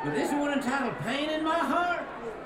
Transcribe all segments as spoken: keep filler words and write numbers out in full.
But this one entitled Pain in My Heart.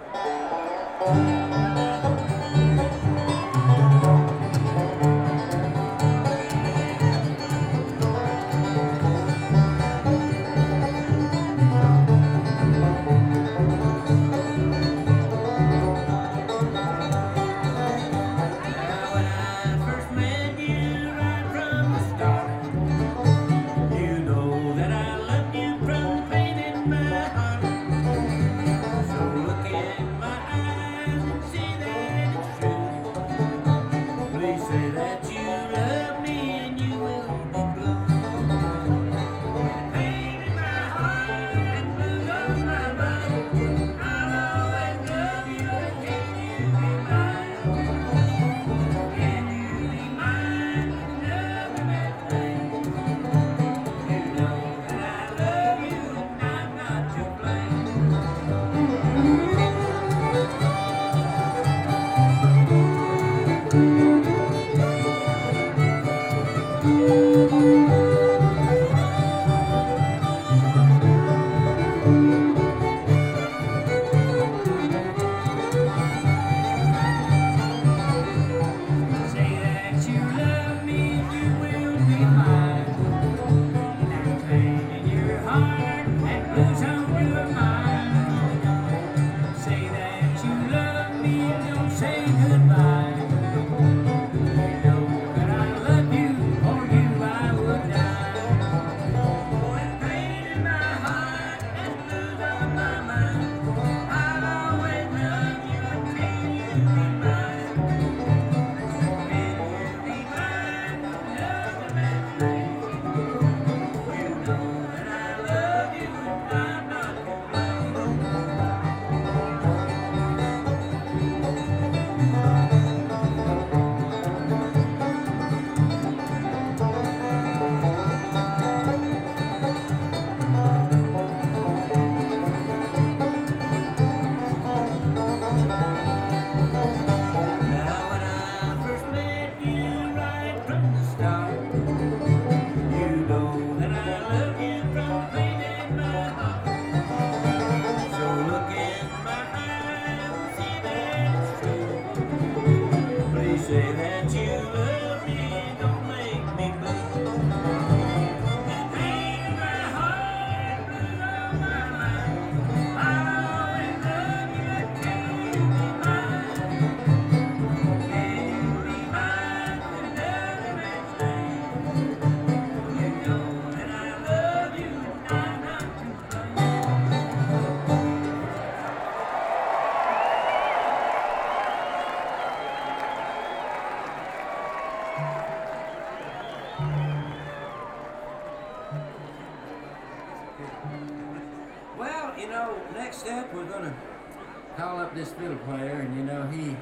Well, you know, next up we're going to call up this fiddle player, and you know, he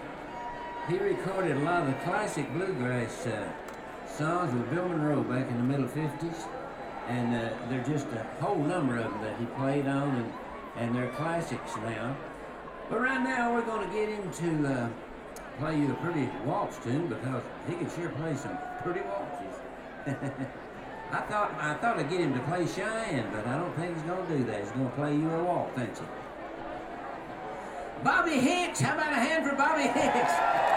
he recorded a lot of the classic bluegrass uh, songs with Bill Monroe back in the middle fifties, and uh, they're just a whole number of them that he played on, and, and they're classics now. But right now we're going to get him to uh, play you a pretty waltz tune, because he can sure play some pretty waltzes. I thought I thought I'd get him to play Cheyenne, but I don't think he's going to do that. He's going to play you a waltz, ain't he? Bobby Hicks! How about a hand for Bobby Hicks?